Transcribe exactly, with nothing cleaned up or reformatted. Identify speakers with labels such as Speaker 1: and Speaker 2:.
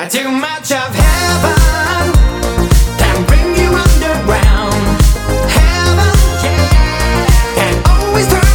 Speaker 1: Too much of heaven can bring you underground. Heaven, yeah, can always turn